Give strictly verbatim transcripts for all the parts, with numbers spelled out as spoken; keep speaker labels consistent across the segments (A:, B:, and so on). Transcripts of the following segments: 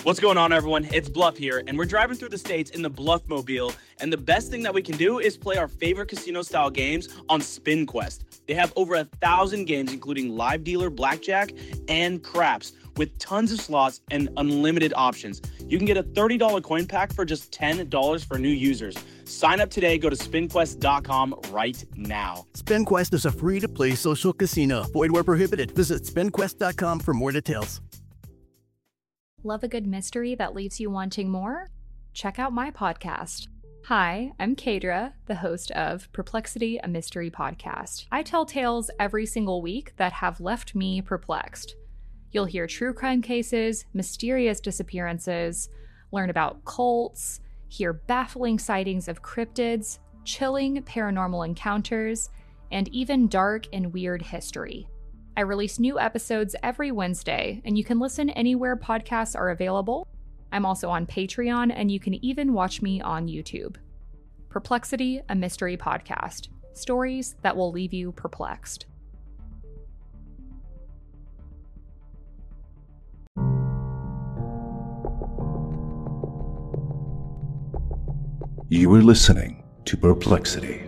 A: What's going on, everyone? It's Bluff here, and we're driving through the states in the Bluffmobile, and the best thing that we can do is play our favorite casino-style games on SpinQuest. They have over a thousand games, including live dealer, blackjack, and craps, with tons of slots and unlimited options. You can get a thirty dollars coin pack for just ten dollars for new users. Sign up today. Go to spin quest dot com right now.
B: SpinQuest is a free-to-play social casino. Void where prohibited. Visit spin quest dot com for more details.
C: Love a good mystery that leaves you wanting more? Check out my podcast. Hi, I'm Kadra, the host of Perplexity, a Mystery Podcast. I tell tales every single week that have left me perplexed. You'll hear true crime cases, mysterious disappearances, learn about cults, hear baffling sightings of cryptids, chilling paranormal encounters, and even dark and weird history. I release new episodes every Wednesday, and you can listen anywhere podcasts are available. I'm also on Patreon, and you can even watch me on YouTube. Perplexity, a Mystery Podcast. Stories that will leave you perplexed.
D: You are listening to Perplexity.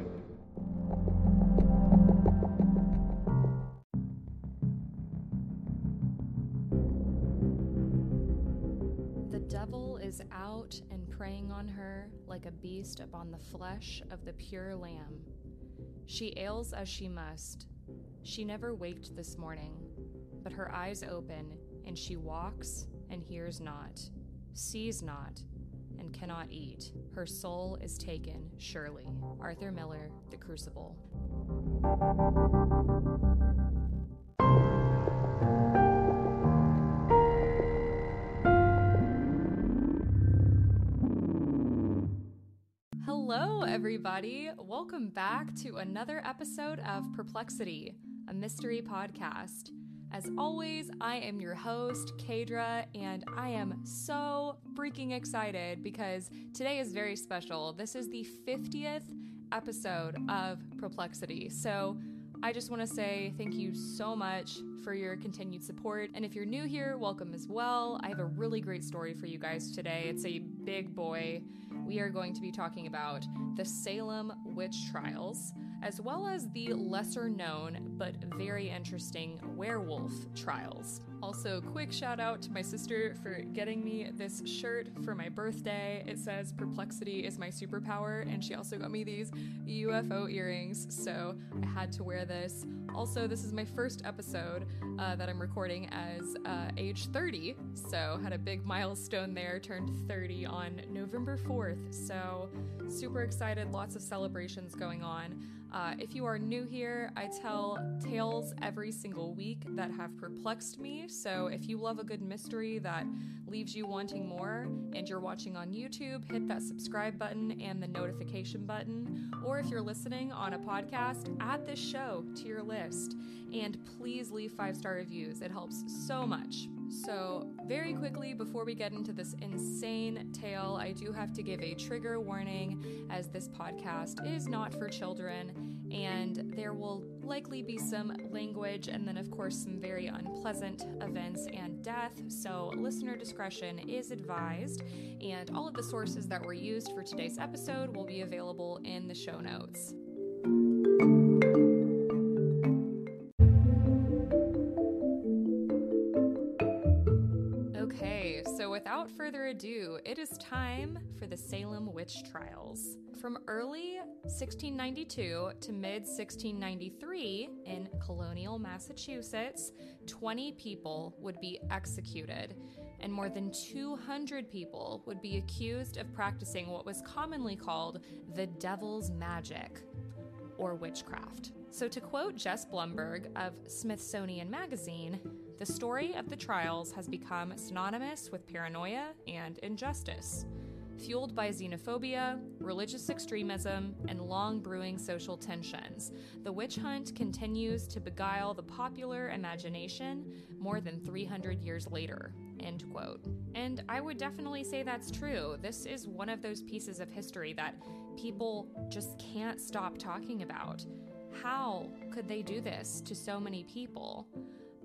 C: The devil is out and preying on her like a beast upon the flesh of the pure lamb. She ails as she must. She never waked this morning, but her eyes open, and she walks and hears not, sees not, and cannot eat. Her soul is taken, surely. Arthur Miller, The Crucible. Hello, everybody. Welcome back to another episode of Perplexity, a mystery podcast. As always, I am your host, Kadra, and I am so freaking excited because today is very special. This is the fiftieth episode of Perplexity. So I just want to say thank you so much for your continued support. And if you're new here, welcome as well. I have a really great story for you guys today. It's a big boy. We are going to be talking about the Salem witch trials, as well as the lesser known but very interesting werewolf trials. Also, quick shout out to my sister for getting me this shirt for my birthday. It says Perplexity is my superpower, and she also got me these U F O earrings, so I had to wear this. Also, this is my first episode uh, that I'm recording as uh, age thirty, so had a big milestone there, turned thirty on November fourth, so super excited, lots of celebrations going on. Uh, if you are new here, I tell tales every single week that have perplexed me, so if you love a good mystery that leaves you wanting more and you're watching on YouTube, hit that subscribe button and the notification button, or if you're listening on a podcast, add this show to your list, and please leave five-star reviews. It helps so much. So, very quickly, before we get into this insane tale, I do have to give a trigger warning, as this podcast is not for children, and there will likely be some language and then, of course, some very unpleasant events and death, so listener discretion is advised, and all of the sources that were used for today's episode will be available in the show notes. Without further ado, it is time for the Salem witch trials. From early sixteen ninety-two to mid sixteen ninety-three in colonial Massachusetts, twenty people would be executed, and more than two hundred people would be accused of practicing what was commonly called the devil's magic, or witchcraft. So to quote Jess Blumberg of Smithsonian Magazine, the story of the trials has become synonymous with paranoia and injustice, fueled by xenophobia, religious extremism, and long-brewing social tensions. The witch hunt continues to beguile the popular imagination more than three hundred years later, end quote. And I would definitely say that's true. This is one of those pieces of history that people just can't stop talking about. How could they do this to so many people?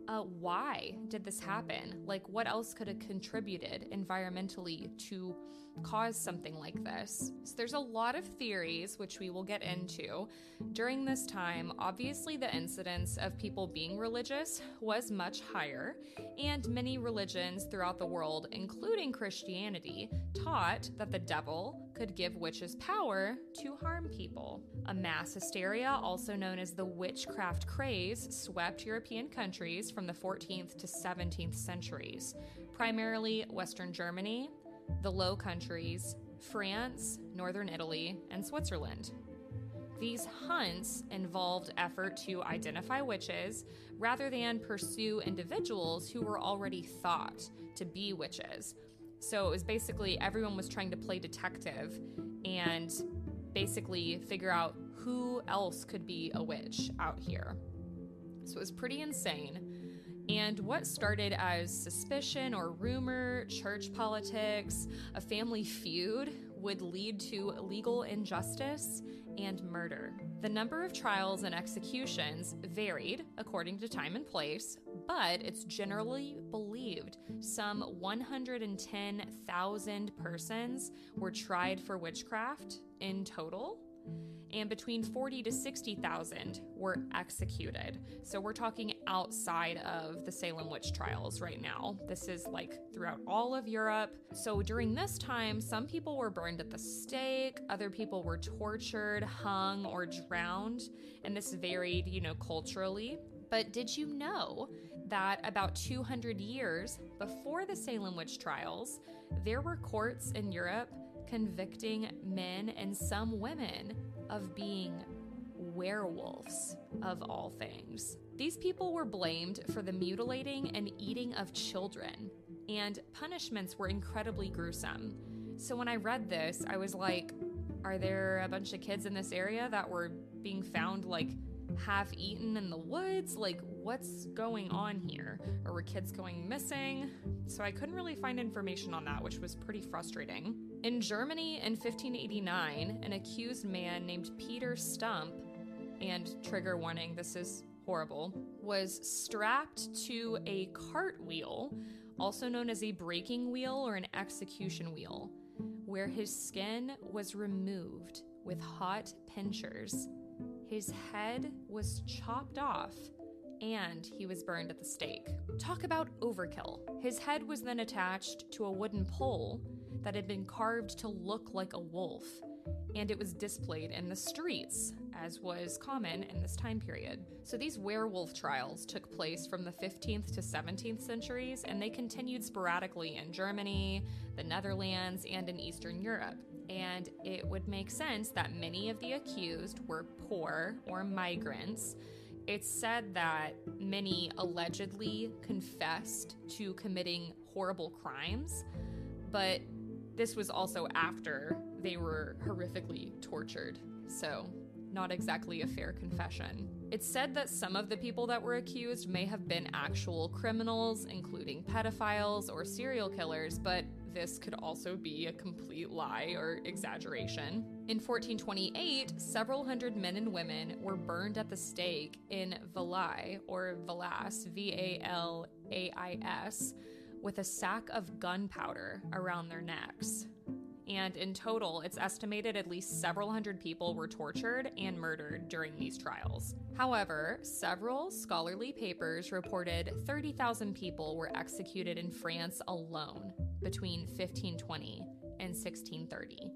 C: Uh, why did this happen? Like, what else could have contributed environmentally to cause something like this? So there's a lot of theories, which we will get into. During this time, obviously the incidence of people being religious was much higher, and many religions throughout the world, including Christianity, taught that the devil could give witches power to harm people. A mass hysteria, also known as the witchcraft craze, swept European countries from the fourteenth to seventeenth centuries, primarily Western Germany, the Low Countries, France, Northern Italy, and Switzerland. These hunts involved effort to identify witches rather than pursue individuals who were already thought to be witches. So it was basically everyone was trying to play detective and basically figure out who else could be a witch out here. So it was pretty insane. And what started as suspicion or rumor, church politics, a family feud would lead to legal injustice and murder. The number of trials and executions varied according to time and place, but it's generally believed some one hundred ten thousand persons were tried for witchcraft in total, and between forty to sixty thousand were executed. So we're talking outside of the Salem witch trials right now. This is like throughout all of Europe. So during this time, some people were burned at the stake, other people were tortured, hung, or drowned, and this varied, you know, culturally. But did you know that about two hundred years before the Salem witch trials, there were courts in Europe convicting men and some women of being werewolves, of all things? These people were blamed for the mutilating and eating of children, and punishments were incredibly gruesome. So when I read this, I was like, are there a bunch of kids in this area that were being found like half eaten in the woods? Like, what's going on here? Or were kids going missing? So I couldn't really find information on that, which was pretty frustrating. In Germany in fifteen eighty-nine, an accused man named Peter Stump, and trigger warning, this is horrible, was strapped to a cartwheel, also known as a breaking wheel or an execution wheel, where his skin was removed with hot pincers. His head was chopped off, and he was burned at the stake. Talk about overkill. His head was then attached to a wooden pole that had been carved to look like a wolf, and it was displayed in the streets, as was common in this time period. So these werewolf trials took place from the fifteenth to seventeenth centuries, and they continued sporadically in Germany, the Netherlands, and in Eastern Europe. And it would make sense that many of the accused were poor or migrants. It's said that many allegedly confessed to committing horrible crimes, but this was also after they were horrifically tortured, so not exactly a fair confession. It's said that some of the people that were accused may have been actual criminals, including pedophiles or serial killers, but this could also be a complete lie or exaggeration. In fourteen twenty-eight, several hundred men and women were burned at the stake in Valais, or Valas, V A L A I S, with a sack of gunpowder around their necks. And in total, it's estimated at least several hundred people were tortured and murdered during these trials. However, several scholarly papers reported thirty thousand people were executed in France alone between fifteen twenty and sixteen thirty.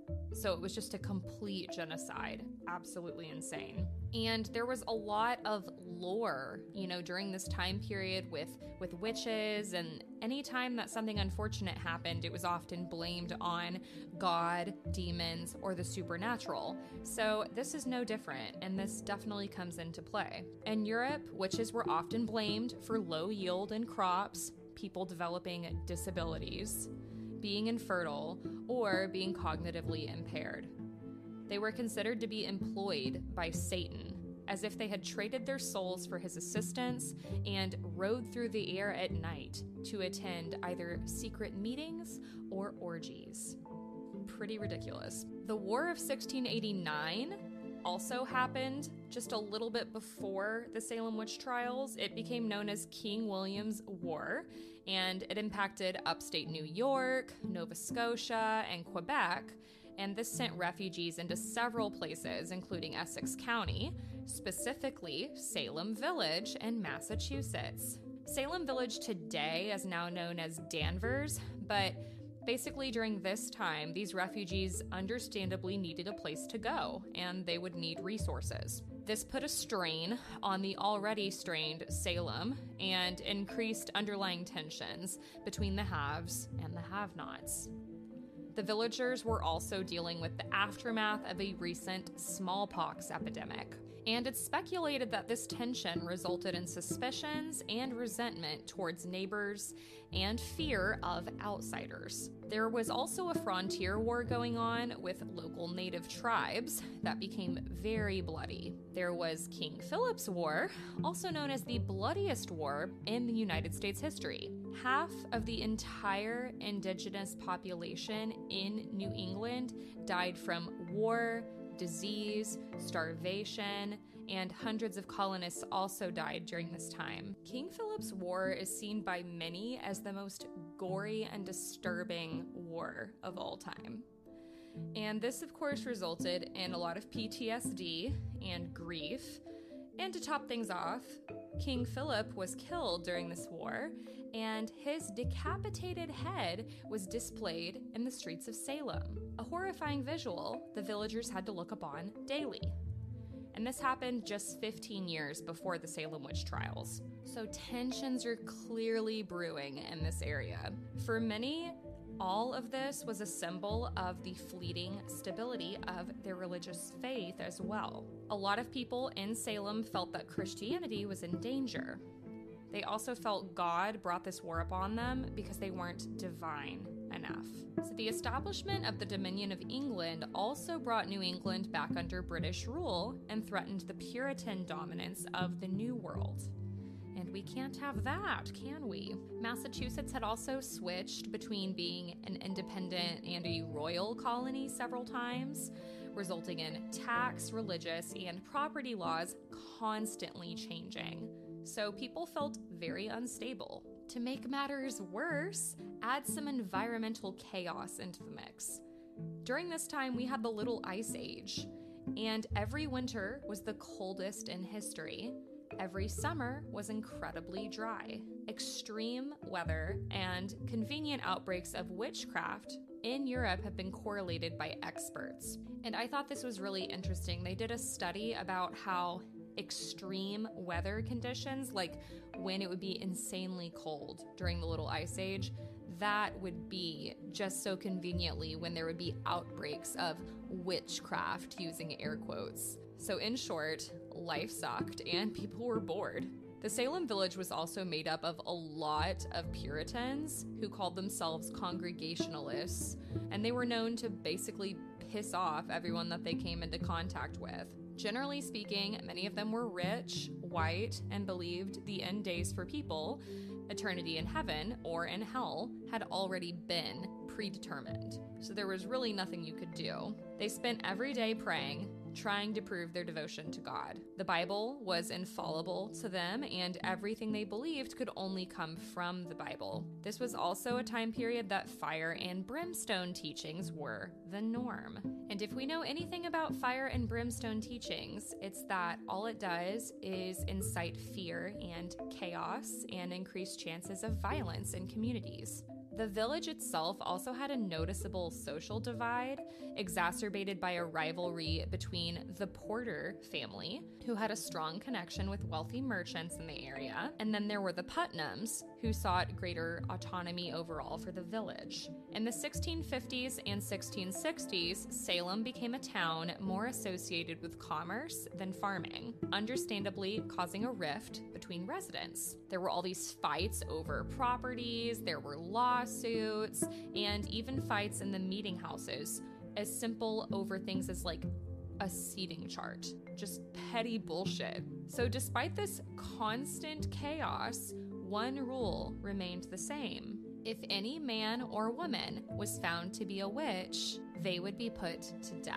C: So it was just a complete genocide. Absolutely insane. And there was a lot of lore, you know, during this time period with, with witches, and anytime that something unfortunate happened, it was often blamed on God, demons, or the supernatural. So this is no different, and this definitely comes into play. In Europe, witches were often blamed for low yield in crops, people developing disabilities, being infertile, or being cognitively impaired. They were considered to be employed by Satan, as if they had traded their souls for his assistance and rode through the air at night to attend either secret meetings or orgies. Pretty ridiculous. The War of sixteen eighty-nine also happened just a little bit before the Salem witch trials. It became known as King William's War, and it impacted upstate New York, Nova Scotia, and Quebec, and this sent refugees into several places, including Essex County, specifically Salem Village in Massachusetts. Salem Village today is now known as Danvers, but basically during this time, these refugees understandably needed a place to go, and they would need resources. This put a strain on the already strained Salem and increased underlying tensions between the haves and the have-nots. The villagers were also dealing with the aftermath of a recent smallpox epidemic, and it's speculated that this tension resulted in suspicions and resentment towards neighbors and fear of outsiders. There was also a frontier war going on with local native tribes that became very bloody. There was King Philip's War, also known as the bloodiest war in the United States history. Half of the entire indigenous population in New England died from war, disease, starvation, and hundreds of colonists also died during this time. King Philip's War is seen by many as the most gory and disturbing war of all time. And this, of course, resulted in a lot of P T S D and grief. And to top things off, King Philip was killed during this war, and his decapitated head was displayed in the streets of Salem. A horrifying visual the villagers had to look upon daily. And this happened just fifteen years before the Salem witch trials. So tensions are clearly brewing in this area. For many, all of this was a symbol of the fleeting stability of their religious faith as well. A lot of people in Salem felt that Christianity was in danger. They also felt God brought this war upon them because they weren't divine enough. So the establishment of the Dominion of England also brought New England back under British rule and threatened the Puritan dominance of the New World. And we can't have that, can we? Massachusetts had also switched between being an independent and a royal colony several times, resulting in tax, religious, and property laws constantly changing. So people felt very unstable. To make matters worse, add some environmental chaos into the mix. During this time, we had the Little Ice Age, and every winter was the coldest in history. Every summer was incredibly dry. Extreme weather and convenient outbreaks of witchcraft in Europe have been correlated by experts. And I thought this was really interesting. They did a study about how extreme weather conditions, like when it would be insanely cold during the Little Ice Age, that would be just so conveniently when there would be outbreaks of witchcraft, using air quotes. So in short, life sucked and people were bored. The Salem Village was also made up of a lot of Puritans who called themselves Congregationalists, and they were known to basically piss off everyone that they came into contact with. Generally speaking, many of them were rich, white, and believed the end days for people, eternity in heaven or in hell, had already been predetermined. So there was really nothing you could do. They spent every day praying, trying to prove their devotion to God. The Bible was infallible to them, and everything they believed could only come from the Bible. This was also a time period that fire and brimstone teachings were the norm. And if we know anything about fire and brimstone teachings, it's that all it does is incite fear and chaos and increase chances of violence in communities. The village itself also had a noticeable social divide, exacerbated by a rivalry between the Porter family, who had a strong connection with wealthy merchants in the area, and then there were the Putnams, who sought greater autonomy overall for the village. In the sixteen fifties and sixteen sixties, Salem became a town more associated with commerce than farming, understandably causing a rift between residents. There were all these fights over properties, there were lawsuits, and even fights in the meeting houses, as simple over things as like a seating chart. Just petty bullshit. So despite this constant chaos, one rule remained the same. If any man or woman was found to be a witch, they would be put to death.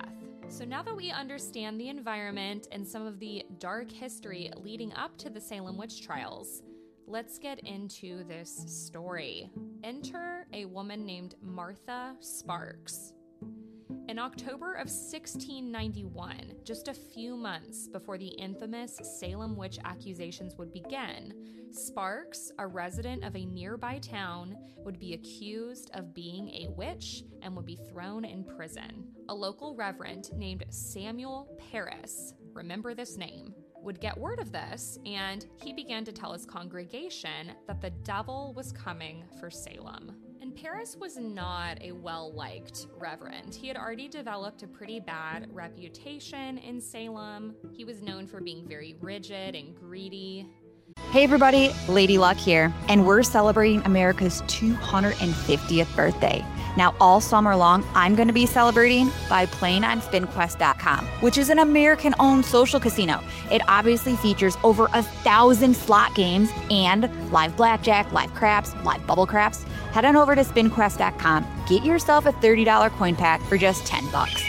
C: So now that we understand the environment and some of the dark history leading up to the Salem witch trials, let's get into this story. Enter a woman named Martha Sparks. In October of sixteen ninety-one, just a few months before the infamous Salem witch accusations would begin, Sparks, a resident of a nearby town, would be accused of being a witch and would be thrown in prison. A local reverend named Samuel Parris, remember this name, would get word of this, and he began to tell his congregation that the devil was coming for Salem. And Parris was not a well-liked reverend. He had already developed a pretty bad reputation in Salem. He was known for being very rigid and greedy.
E: Hey everybody, Lady Luck here, and we're celebrating America's two hundred fiftieth birthday. Now all summer long, I'm going to be celebrating by playing on spin quest dot com, which is an American-owned social casino. It obviously features over a thousand slot games and live blackjack, live craps, live bubble craps. Head on over to spin quest dot com, get yourself a thirty dollars coin pack for just ten bucks.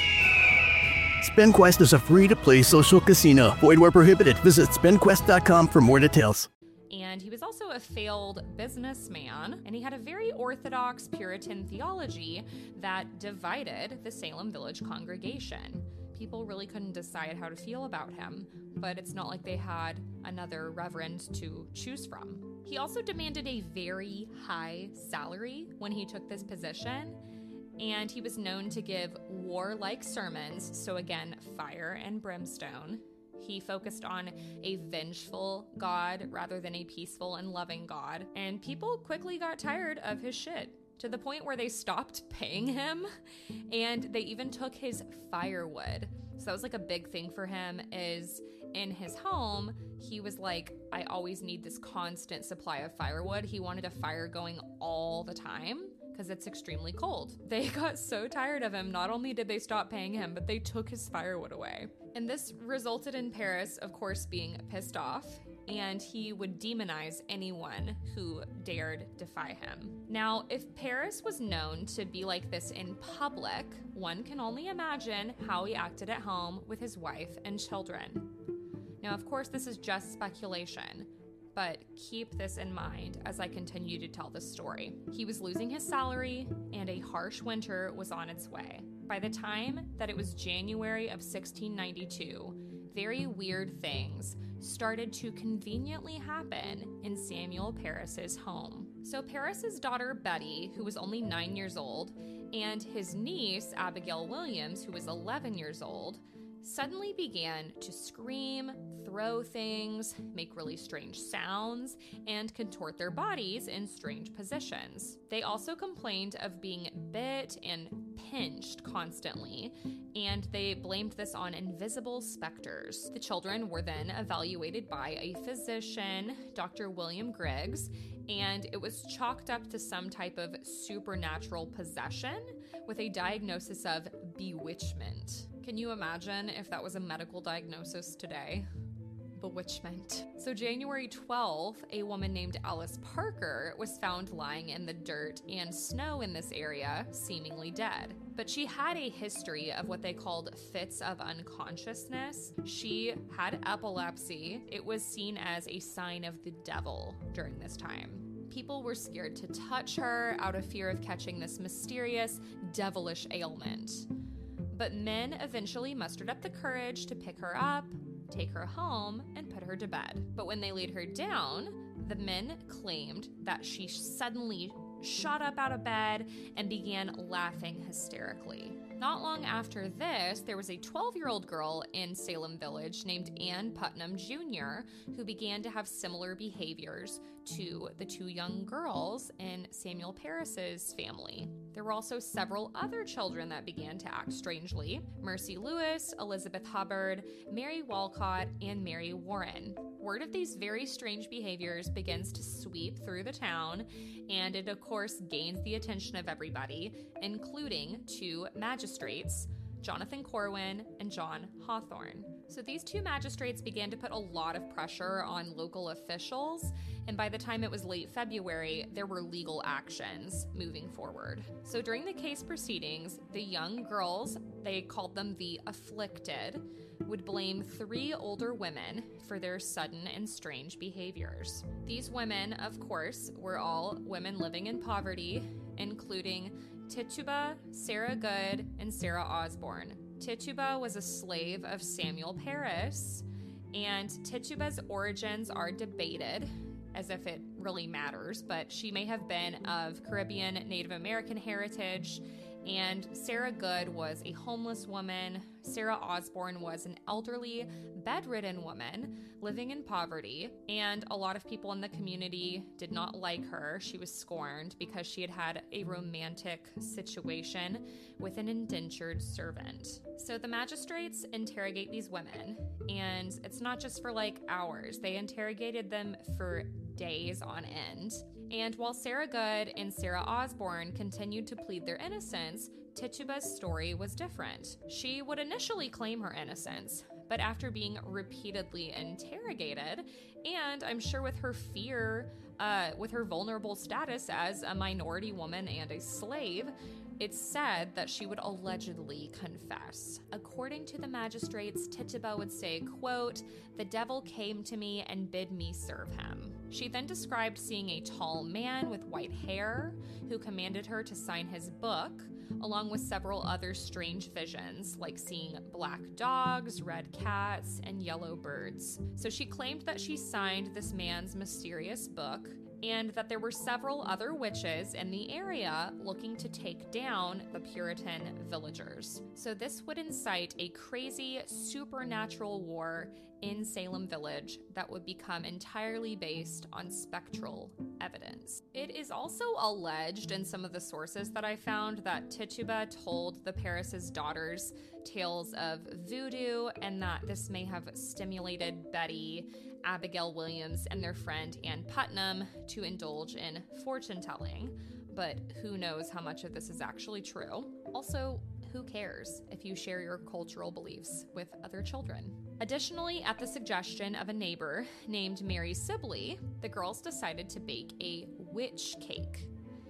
B: SpinQuest is a free-to-play social casino. Void where prohibited. Visit spin quest dot com for more details.
C: And he was also a failed businessman, and he had a very orthodox Puritan theology that divided the Salem Village congregation. People really couldn't decide how to feel about him, but it's not like they had another reverend to choose from. He also demanded a very high salary when he took this position, and he was known to give warlike sermons, so again, fire and brimstone. He focused on a vengeful God rather than a peaceful and loving God, and people quickly got tired of his shit, to the point where they stopped paying him, and they even took his firewood. So that was like a big thing for him, is in his home, he was like, I always need this constant supply of firewood. He wanted a fire going all the time, because it's extremely cold. They got so tired of him, not only did they stop paying him, but they took his firewood away. And this resulted in Parris, of course, being pissed off, and he would demonize anyone who dared defy him. Now, if Parris was known to be like this in public, one can only imagine how he acted at home with his wife and children. Now, of course, this is just speculation, but keep this in mind as I continue to tell this story. He was losing his salary, and a harsh winter was on its way. By the time that it was January of sixteen ninety-two, very weird things started to conveniently happen in Samuel Parris's home. So Parris's daughter, Betty, who was only nine years old, and his niece, Abigail Williams, who was eleven years old, suddenly began to scream, throw things, make really strange sounds, and contort their bodies in strange positions. They also complained of being bit and pinched constantly, and they blamed this on invisible specters. The children were then evaluated by a physician, Doctor William Griggs, and it was chalked up to some type of supernatural possession with a diagnosis of bewitchment. Can you imagine if that was a medical diagnosis today? Bewitchment. So January twelfth, a woman named Alice Parker was found lying in the dirt and snow in this area, seemingly dead. But she had a history of what they called fits of unconsciousness. She had epilepsy. It was seen as a sign of the devil during this time. People were scared to touch her out of fear of catching this mysterious, devilish ailment. But men eventually mustered up the courage to pick her up, take her home, and put her to bed. But when they laid her down, the men claimed that she suddenly shot up out of bed and began laughing hysterically. Not long after this, there was a twelve-year-old girl in Salem Village named Ann Putnam Junior who began to have similar behaviors to the two young girls in Samuel Parris's family. There were also several other children that began to act strangely: Mercy Lewis, Elizabeth Hubbard, Mary Walcott, and Mary Warren. Word of these very strange behaviors begins to sweep through the town, and it of course gains the attention of everybody, including two magistrates, Jonathan Corwin, and John Hawthorne. So these two magistrates began to put a lot of pressure on local officials, and by the time it was late February, there were legal actions moving forward. So during the case proceedings, the young girls, they called them the afflicted, would blame three older women for their sudden and strange behaviors. These women, of course, were all women living in poverty, including Tituba, Sarah Good, and Sarah Osborne. Tituba was a slave of Samuel Parris, and Tituba's origins are debated, as if it really matters, but she may have been of Caribbean Native American heritage, and Sarah Good was a homeless woman. Sarah Osborne was an elderly, bedridden woman living in poverty, and a lot of people in the community did not like her. She was scorned because she had had a romantic situation with an indentured servant. So the magistrates interrogate these women, and it's not just for like hours. They interrogated them for days on end. And while Sarah Good and Sarah Osborne continued to plead their innocence, Tituba's story was different. She would initially claim her innocence, but after being repeatedly interrogated, and I'm sure with her fear, uh, with her vulnerable status as a minority woman and a slave, it's said that she would allegedly confess. According to the magistrates, Tituba would say, quote, "The devil came to me and bid me serve him." She then described seeing a tall man with white hair who commanded her to sign his book, along with several other strange visions, like seeing black dogs, red cats, and yellow birds. So she claimed that she signed this man's mysterious book, and that there were several other witches in the area looking to take down the Puritan villagers. So this would incite a crazy supernatural war in Salem Village that would become entirely based on spectral evidence. It is also alleged in some of the sources that I found that Tituba told the Parris's daughters tales of voodoo, and that this may have stimulated Betty, Abigail Williams, and their friend Ann Putnam to indulge in fortune-telling, but who knows how much of this is actually true. Also, who cares if you share your cultural beliefs with other children? Additionally, at the suggestion of a neighbor named Mary Sibley, the girls decided to bake a witch cake.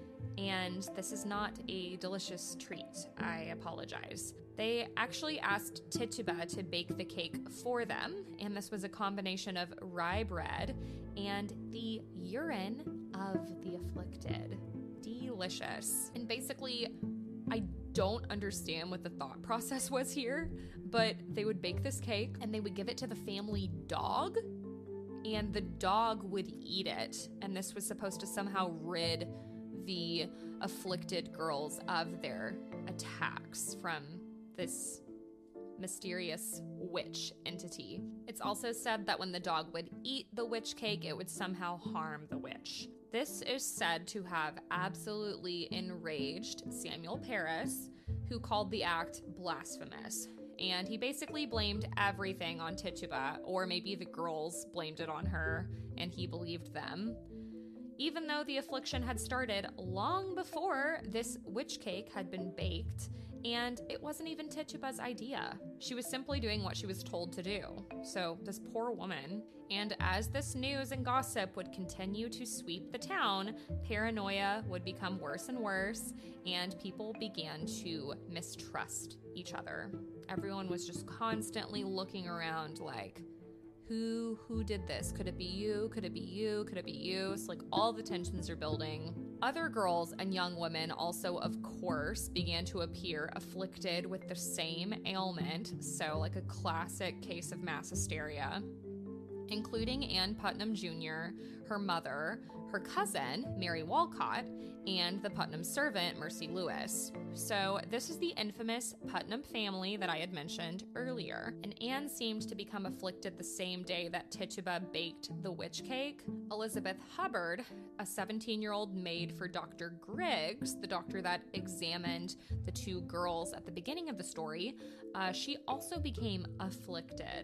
C: And this is not a delicious treat. I apologize. They actually asked Tituba to bake the cake for them, and this was a combination of rye bread and the urine of the afflicted. Delicious. And basically, I don't understand what the thought process was here, but they would bake this cake and they would give it to the family dog, and the dog would eat it, and this was supposed to somehow rid the afflicted girls of their attacks from this mysterious witch entity. It's also said that when the dog would eat the witch cake, it would somehow harm the witch. This is said to have absolutely enraged Samuel Parris, who called the act blasphemous. And he basically blamed everything on Tituba, or maybe the girls blamed it on her, and he believed them. Even though the affliction had started long before this witch cake had been baked, and it wasn't even Tituba's idea. She was simply doing what she was told to do. So this poor woman. And as this news and gossip would continue to sweep the town, paranoia would become worse and worse, and people began to mistrust each other. Everyone was just constantly looking around like, Who, who did this? Could it be you? Could it be you? Could it be you? So like all the tensions are building. Other girls and young women also, of course, began to appear afflicted with the same ailment. So like a classic case of mass hysteria, including Ann Putnam Junior, her mother, her cousin, Mary Walcott, and the Putnam servant, Mercy Lewis. So this is the infamous Putnam family that I had mentioned earlier. And Anne seemed to become afflicted the same day that Tituba baked the witch cake. Elizabeth Hubbard, a seventeen-year-old maid for Doctor Griggs, the doctor that examined the two girls at the beginning of the story, uh, she also became afflicted.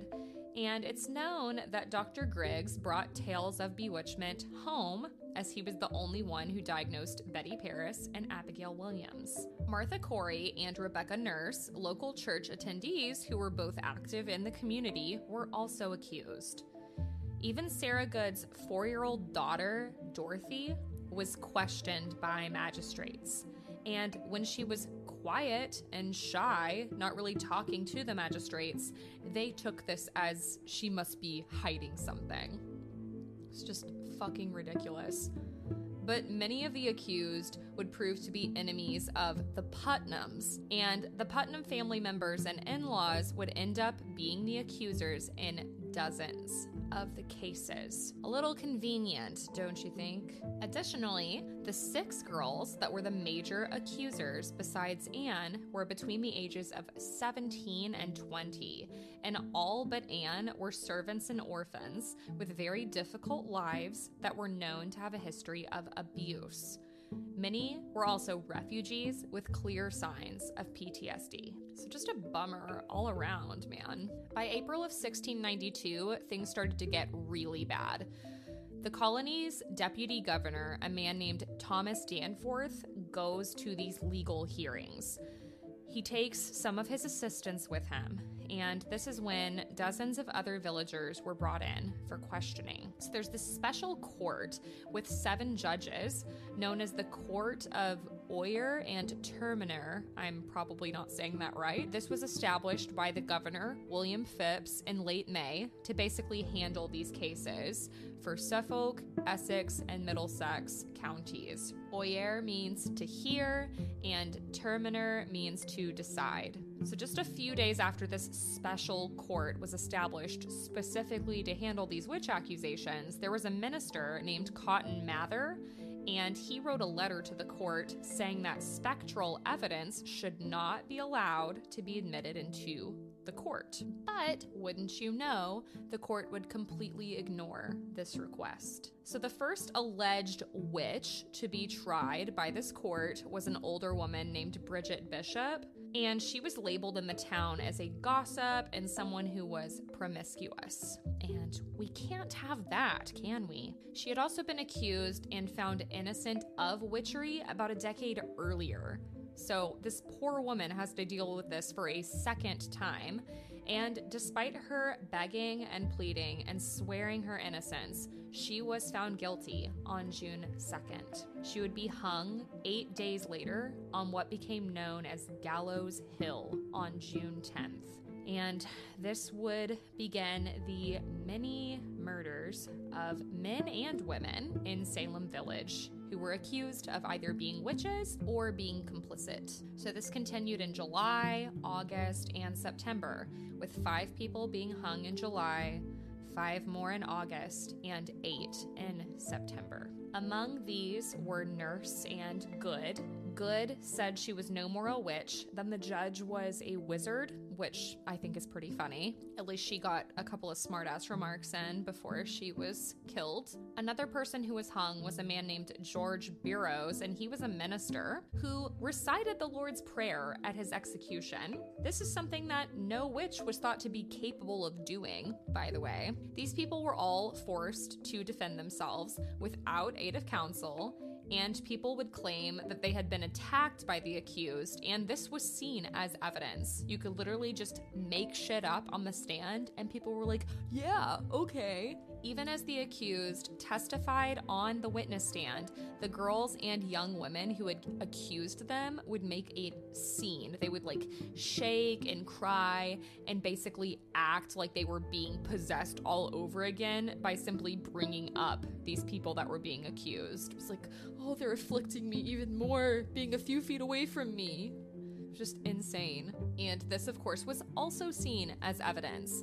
C: And it's known that Doctor Griggs brought tales of bewitchment home, as he was the only one who diagnosed Betty Paris and Abigail Williams. Martha Corey and Rebecca Nurse, local church attendees who were both active in the community, were also accused. Even Sarah Good's four-year-old daughter, Dorothy, was questioned by magistrates. And when she was quiet and shy, not really talking to the magistrates, they took this as she must be hiding something. It's just fucking ridiculous. But many of the accused would prove to be enemies of the Putnams, and the Putnam family members and in-laws would end up being the accusers in dozens of the cases. A little convenient, don't you think? Additionally, the six girls that were the major accusers besides Anne were between the ages of seventeen and twenty, and all but Anne were servants and orphans with very difficult lives that were known to have a history of abuse. Many were also refugees with clear signs of P T S D. So just a bummer all around, man. By April of sixteen ninety-two, things started to get really bad. The colony's deputy governor, a man named Thomas Danforth, goes to these legal hearings. He takes some of his assistants with him, and this is when dozens of other villagers were brought in for questioning. So there's this special court with seven judges known as the Court of Oyer and Terminer. I'm probably not saying that right. This was established by the governor, William Phipps, in late May to basically handle these cases for Suffolk, Essex, and Middlesex counties. Oyer means to hear, and Terminer means to decide. So just a few days after this special court was established specifically to handle these witch accusations, there was a minister named Cotton Mather, and he wrote a letter to the court saying that spectral evidence should not be allowed to be admitted into the court. But wouldn't you know, the court would completely ignore this request. So the first alleged witch to be tried by this court was an older woman named Bridget Bishop, and she was labeled in the town as a gossip and someone who was promiscuous. And we can't have that, can we? She had also been accused and found innocent of witchery about a decade earlier. So this poor woman has to deal with this for a second time. And despite her begging and pleading and swearing her innocence, she was found guilty on June second. She would be hung eight days later on what became known as Gallows Hill on June tenth. And this would begin the many murders of men and women in Salem Village who were accused of either being witches or being complicit. So this continued in July, August, and September, with five people being hung in July, five more in August, and eight in September. Among these were Nurse and Good. Good said she was no more a witch. Then the judge was a wizard, which I think is pretty funny. At least she got a couple of smart-ass remarks in before she was killed. Another person who was hung was a man named George Burroughs, and he was a minister who recited the Lord's Prayer at his execution. This is something that no witch was thought to be capable of doing, by the way. These people were all forced to defend themselves without aid of counsel, and people would claim that they had been attacked by the accused, and this was seen as evidence. You could literally just make shit up on the stand, and people were like, yeah, okay. Even as the accused testified on the witness stand, the girls and young women who had accused them would make a scene. They would like shake and cry and basically act like they were being possessed all over again by simply bringing up these people that were being accused. It was like, oh, they're afflicting me even more, being a few feet away from me. Just insane. And this, of course, was also seen as evidence.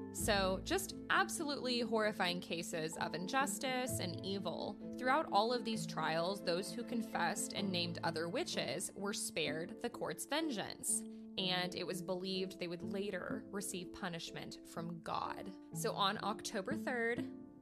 C: So just absolutely horrifying cases of injustice and evil. Throughout all of these trials, those who confessed and named other witches were spared the court's vengeance, and it was believed they would later receive punishment from God. So on October third,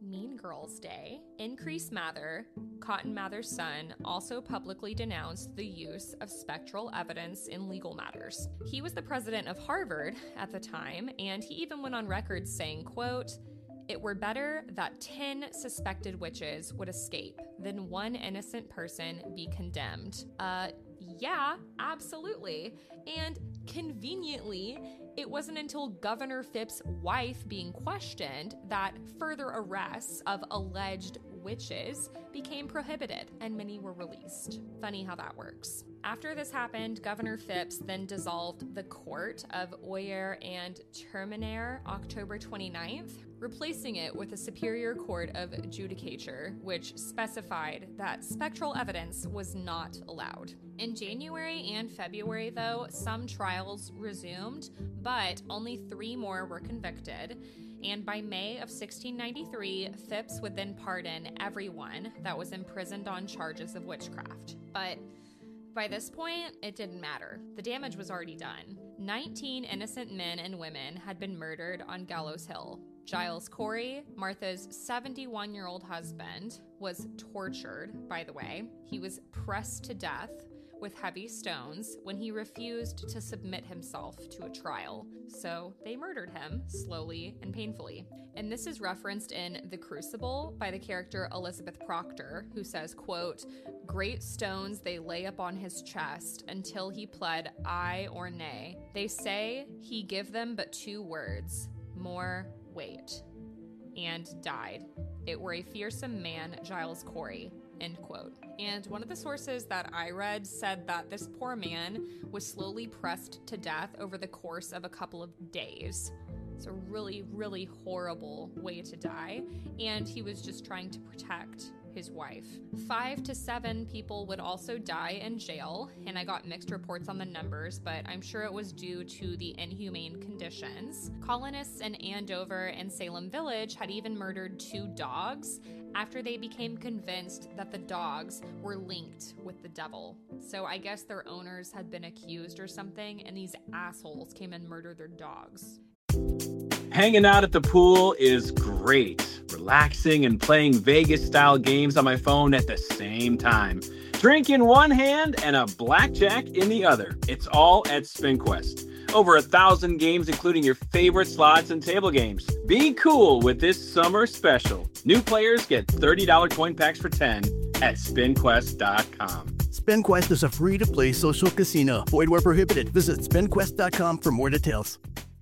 C: Mean Girls Day, Increase Mather, Cotton Mather's son, also publicly denounced the use of spectral evidence in legal matters. He was the president of Harvard at the time, and he even went on record saying, quote, "It were better that ten suspected witches would escape than one innocent person be condemned." Uh, yeah, absolutely. And conveniently, it wasn't until Governor Phipps's wife being questioned that further arrests of alleged witches became prohibited and many were released. Funny how that works. After this happened, Governor Phipps then dissolved the court of Oyer and Terminer October twenty-ninth, replacing it with a Superior Court of Judicature, which specified that spectral evidence was not allowed. In January and February, though, some trials resumed, but only three more were convicted. And by May of sixteen ninety-three, Phipps would then pardon everyone that was imprisoned on charges of witchcraft. But by this point, it didn't matter. The damage was already done. nineteen innocent men and women had been murdered on Gallows Hill. Giles Corey, Martha's seventy-one-year-old husband, was tortured, by the way. He was pressed to death with heavy stones when he refused to submit himself to a trial. So they murdered him slowly and painfully. And this is referenced in The Crucible by the character Elizabeth Proctor, who says, quote, "Great stones they lay upon his chest until he pled aye or nay. They say he give them but two words, more weight, and died. It were a fearsome man, Giles Corey." End quote. And one of the sources that I read said that this poor man was slowly pressed to death over the course of a couple of days. It's a really, really horrible way to die, and he was just trying to protect his wife. Five to seven people would also die in jail, and I got mixed reports on the numbers, but I'm sure it was due to the inhumane conditions. Colonists in Andover and Salem Village had even murdered two dogs after they became convinced that the dogs were linked with the devil. So I guess their owners had been accused or something, and these assholes came and murdered their dogs.
A: Hanging out at the pool is great. Relaxing and playing Vegas-style games on my phone at the same time. Drink in one hand and a blackjack in the other. It's all at SpinQuest. Over a thousand games, including your favorite slots and table games. Be cool with this summer special. New players get thirty dollars coin packs for ten at spin quest dot com.
B: SpinQuest is a free-to-play social casino. Void where prohibited. Visit spin quest dot com for more details.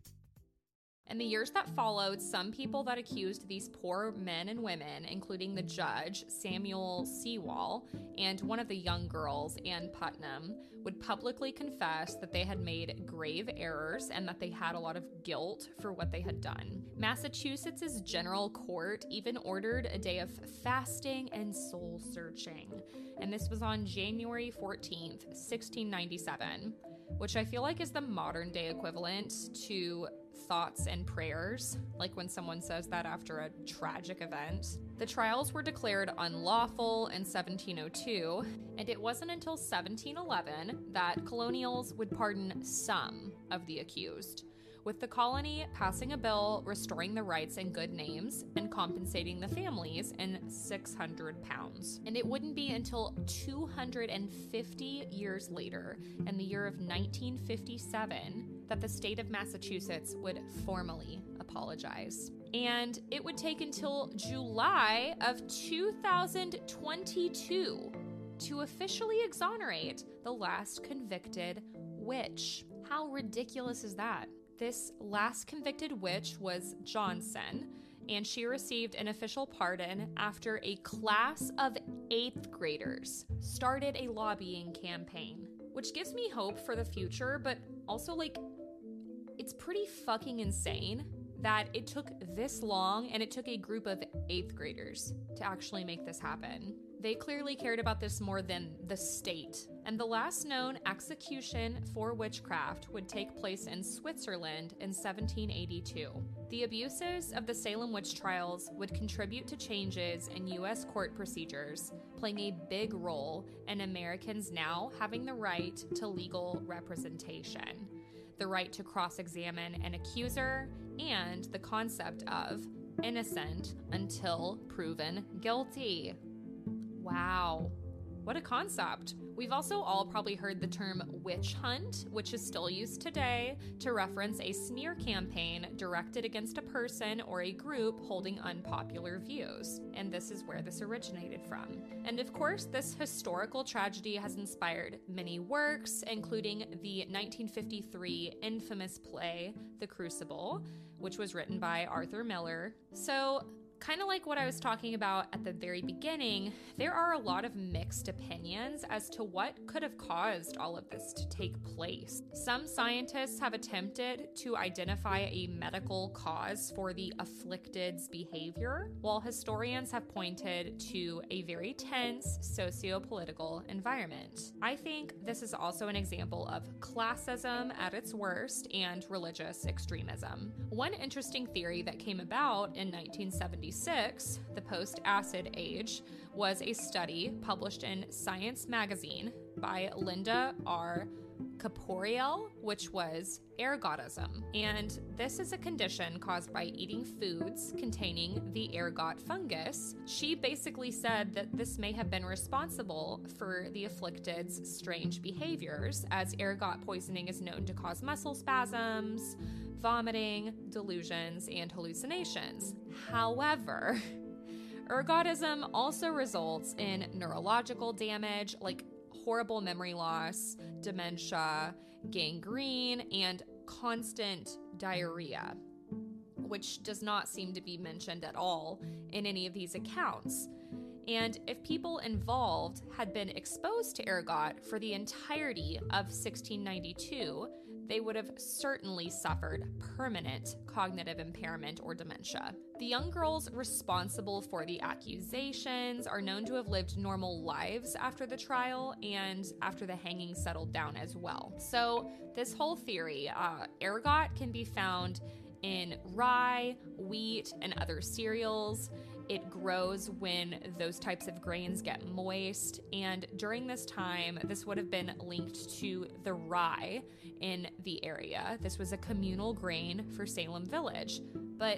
C: In the years that followed, some people that accused these poor men and women, including the judge, Samuel Sewall, and one of the young girls, Ann Putnam, would publicly confess that they had made grave errors and that they had a lot of guilt for what they had done. Massachusetts' General Court even ordered a day of fasting and soul searching, and this was on January fourteenth, sixteen ninety-seven, which I feel like is the modern day equivalent to thoughts and prayers, like when someone says that after a tragic event. The trials were declared unlawful in seventeen oh two, and it wasn't until seventeen eleven that colonials would pardon some of the accused, with the colony passing a bill restoring the rights and good names and compensating the families in six hundred pounds. And it wouldn't be until two hundred fifty years later, in the year of nineteen fifty-seven, that the state of Massachusetts would formally apologize. And it would take until July of two thousand twenty-two to officially exonerate the last convicted witch. How ridiculous is that? This last convicted witch was Johnson, and she received an official pardon after a class of eighth graders started a lobbying campaign, which gives me hope for the future, but also, like, it's pretty fucking insane that it took this long and it took a group of eighth graders to actually make this happen. They clearly cared about this more than the state. And the last known execution for witchcraft would take place in Switzerland in seventeen eighty-two. The abuses of the Salem witch trials would contribute to changes in U S court procedures, playing a big role in Americans now having the right to legal representation, the right to cross-examine an accuser, and the concept of innocent until proven guilty. Wow. What a concept. We've also all probably heard the term witch hunt, which is still used today to reference a smear campaign directed against a person or a group holding unpopular views. And this is where this originated from. And of course, this historical tragedy has inspired many works, including the nineteen fifty-three infamous play, The Crucible, which was written by Arthur Miller. So, kind of like what I was talking about at the very beginning, there are a lot of mixed opinions as to what could have caused all of this to take place. Some scientists have attempted to identify a medical cause for the afflicted's behavior, while historians have pointed to a very tense socio-political environment. I think this is also an example of classism at its worst and religious extremism. One interesting theory that came about in nineteen seventy-six, the post-acid age, was a study published in Science magazine by Linda R. Caporiel, which was ergotism. And this is a condition caused by eating foods containing the ergot fungus. She basically said that this may have been responsible for the afflicted's strange behaviors, as ergot poisoning is known to cause muscle spasms, vomiting, delusions, and hallucinations. However, ergotism also results in neurological damage like horrible memory loss, dementia, gangrene, and constant diarrhea, which does not seem to be mentioned at all in any of these accounts. And if people involved had been exposed to ergot for the entirety of sixteen ninety-two, they would have certainly suffered permanent cognitive impairment or dementia. The young girls responsible for the accusations are known to have lived normal lives after the trial and after the hanging settled down as well. So this whole theory, uh, ergot can be found in rye, wheat, and other cereals. It grows when those types of grains get moist, and during this time, this would have been linked to the rye in the area. This was a communal grain for Salem Village. But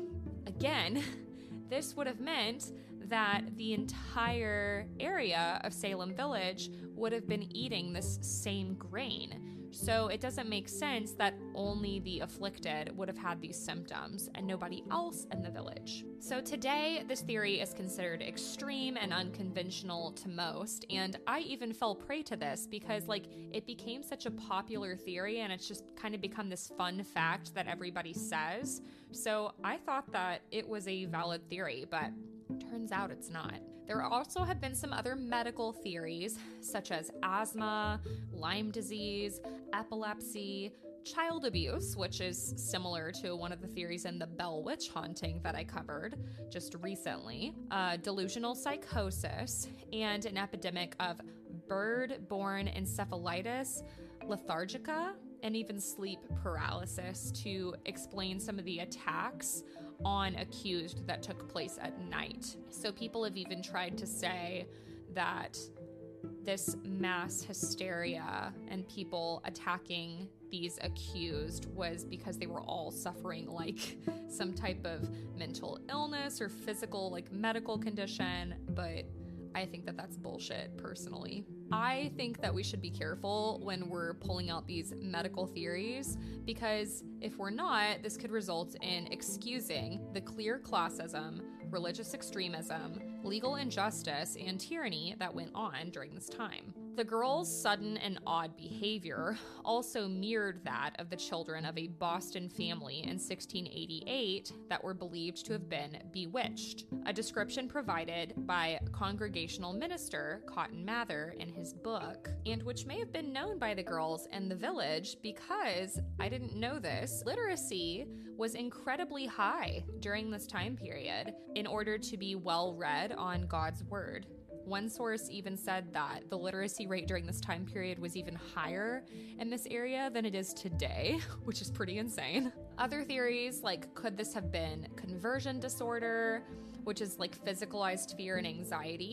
C: again, this would have meant that the entire area of Salem Village would have been eating this same grain. So it doesn't make sense that only the afflicted would have had these symptoms and nobody else in the village. So today, this theory is considered extreme and unconventional to most, and I even fell prey to this because, like, it became such a popular theory and it's just kind of become this fun fact that everybody says. So I thought that it was a valid theory, but turns out it's not. There also have been some other medical theories, such as asthma, Lyme disease, epilepsy, child abuse, which is similar to one of the theories in the Bell Witch haunting that I covered just recently, uh, delusional psychosis, and an epidemic of bird-borne encephalitis, lethargica, and even sleep paralysis to explain some of the attacks on accused that took place at night. So people have even tried to say that this mass hysteria and people attacking these accused was because they were all suffering like some type of mental illness or physical like medical condition, but I think that that's bullshit personally. I think that we should be careful when we're pulling out these medical theories, because if we're not, this could result in excusing the clear classism, religious extremism, legal injustice, and tyranny that went on during this time. The girls' sudden and odd behavior also mirrored that of the children of a Boston family in sixteen eighty-eight that were believed to have been bewitched, a description provided by Congregational minister Cotton Mather in his book, and which may have been known by the girls in the village because, I didn't know this, literacy was incredibly high during this time period in order to be well read on God's word. One source even said that the literacy rate during this time period was even higher in this area than it is today, which is pretty insane. Other theories, like could this have been conversion disorder, which is like physicalized fear and anxiety,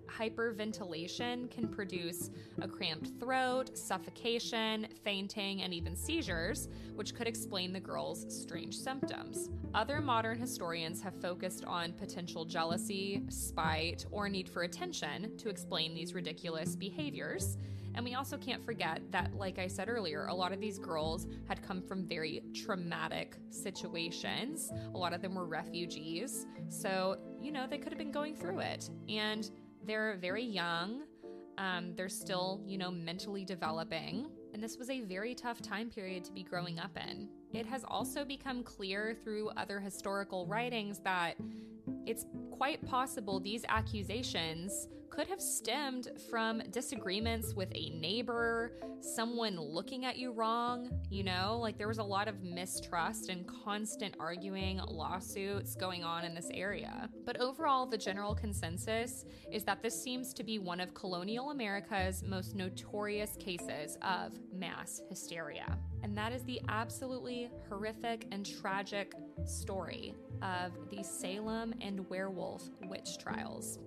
C: hyperventilation can produce a cramped throat, suffocation, fainting, and even seizures, which could explain the girl's strange symptoms. Other modern historians have focused on potential jealousy, spite, or need for attention to explain these ridiculous behaviors. And we also can't forget that, like I said earlier, a lot of these girls had come from very traumatic situations. A lot of them were refugees. So, you know, they could have been going through it. And they're very young. Um, they're still, you know, mentally developing. And this was a very tough time period to be growing up in. It has also become clear through other historical writings that it's quite possible these accusations could have stemmed from disagreements with a neighbor, someone looking at you wrong, you know, like there was a lot of mistrust and constant arguing, lawsuits going on in this area. But overall, the general consensus is that this seems to be one of colonial America's most notorious cases of mass hysteria. And that is the absolutely horrific and tragic story of the Salem and Werewolf witch trials.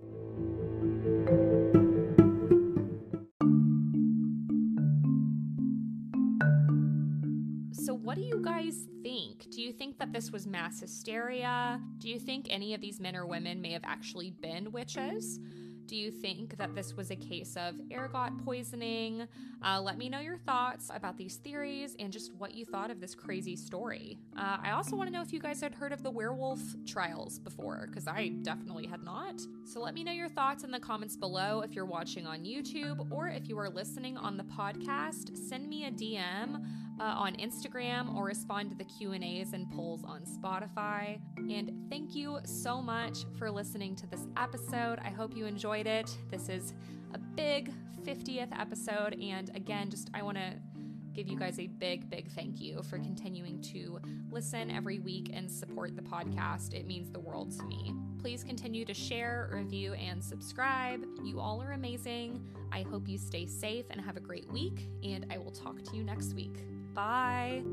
C: So what do you guys think? Do you think that this was mass hysteria? Do you think any of these men or women may have actually been witches? Do you think that this was a case of ergot poisoning? Uh, let me know your thoughts about these theories and just what you thought of this crazy story. Uh, I also want to know if you guys had heard of the werewolf trials before, because I definitely had not. So let me know your thoughts in the comments below if you're watching on YouTube, or if you are listening on the podcast, send me a D M uh, on Instagram or respond to the Q and A's and polls on Spotify. And thank you so much for listening to this episode. I hope you enjoyed it. This is a big fiftieth episode, and again, just I want to give you guys a big, big thank you for continuing to listen every week and support the podcast. It means the world to me. Please continue to share, review, and subscribe. You all are amazing. I hope you stay safe and have a great week, and I will talk to you next week. Bye.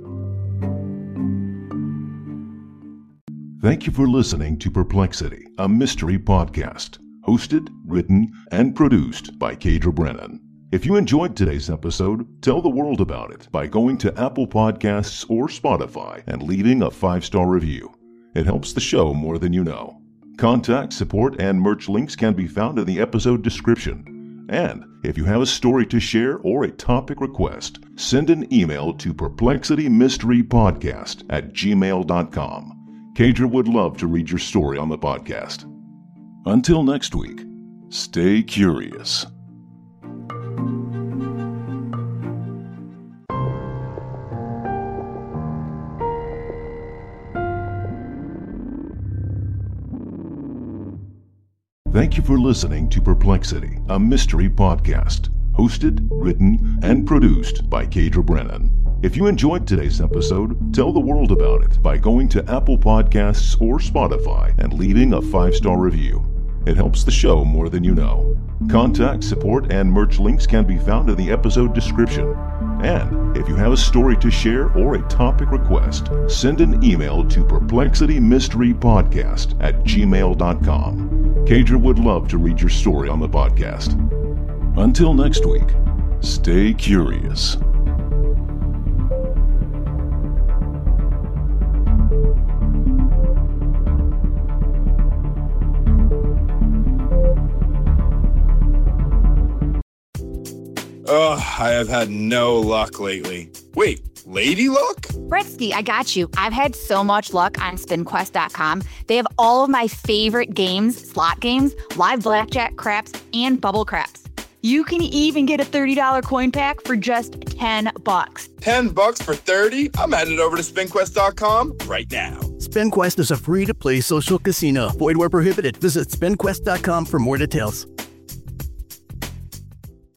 D: Thank you for listening to Perplexity, a mystery podcast. Hosted, written, and produced by Kadra Brennan. If you enjoyed today's episode, tell the world about it by going to Apple Podcasts or Spotify and leaving a five-star review. It helps the show more than you know. Contact, support, and merch links can be found in the episode description. And if you have a story to share or a topic request, send an email to perplexitymysterypodcast at gmail dot com. Kadra would love to read your story on the podcast. Until next week, stay curious. Thank you for listening to Perplexity, a mystery podcast. Hosted, written, and produced by Kadra Brennan. If you enjoyed today's episode, tell the world about it by going to Apple Podcasts or Spotify and leaving a five-star review. It helps the show more than you know. Contact, support, and merch links can be found in the episode description. And if you have a story to share or a topic request, send an email to perplexitymysterypodcast at gmail dot com. Kadra would love to read your story on the podcast. Until next week, stay curious.
F: Ugh, I have had no luck lately. Wait, lady luck?
E: Bretsky, I got you. I've had so much luck on spin quest dot com. They have all of my favorite games, slot games, live blackjack, craps, and bubble craps. You can even get a thirty dollars coin pack for just ten bucks.
F: ten bucks for thirty? I'm headed over to spin quest dot com right now.
B: SpinQuest is a free-to-play social casino. Void where prohibited. Visit spin quest dot com for more details.